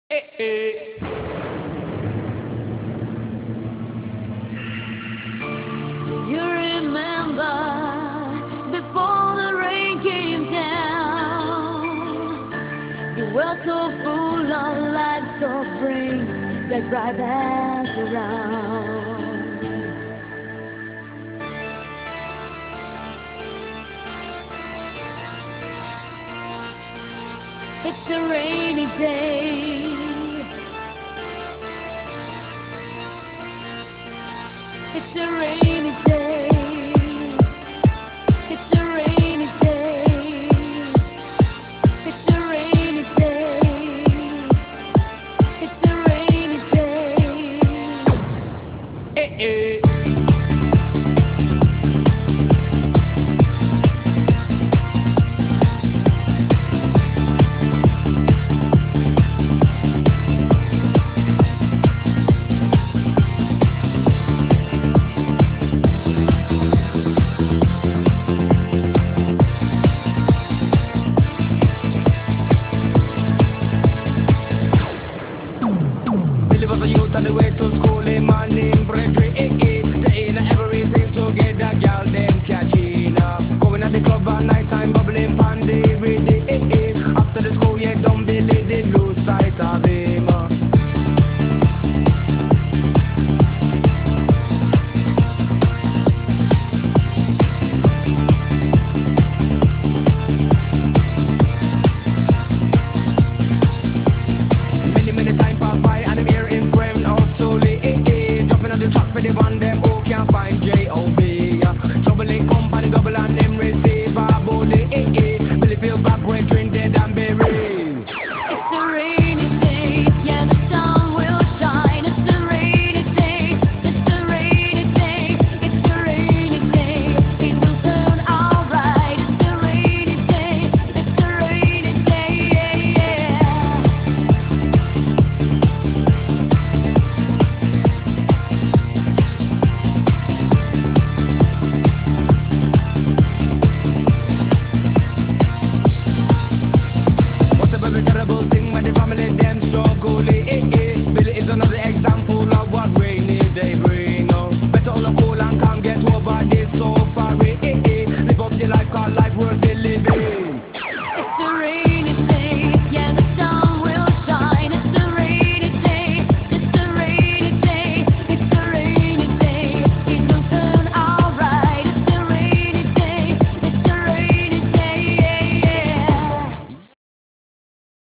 Do you remember before the rain came down? The world so full of life, so free, that bright as around. It's a rainy day. It's a rainy day. It's a rainy day. It's a rainy day. It's a rainy day. Billy was a youth on the way to school in morning bread. Saying everything together, girl, them catching up. Going at the club at night time, bubbling pandy, really. After the school, yeah, don't Billy did lose sight of him. Many time pass by and I'm here in friend out slowly. Dropping on the track for the one them who can't find you.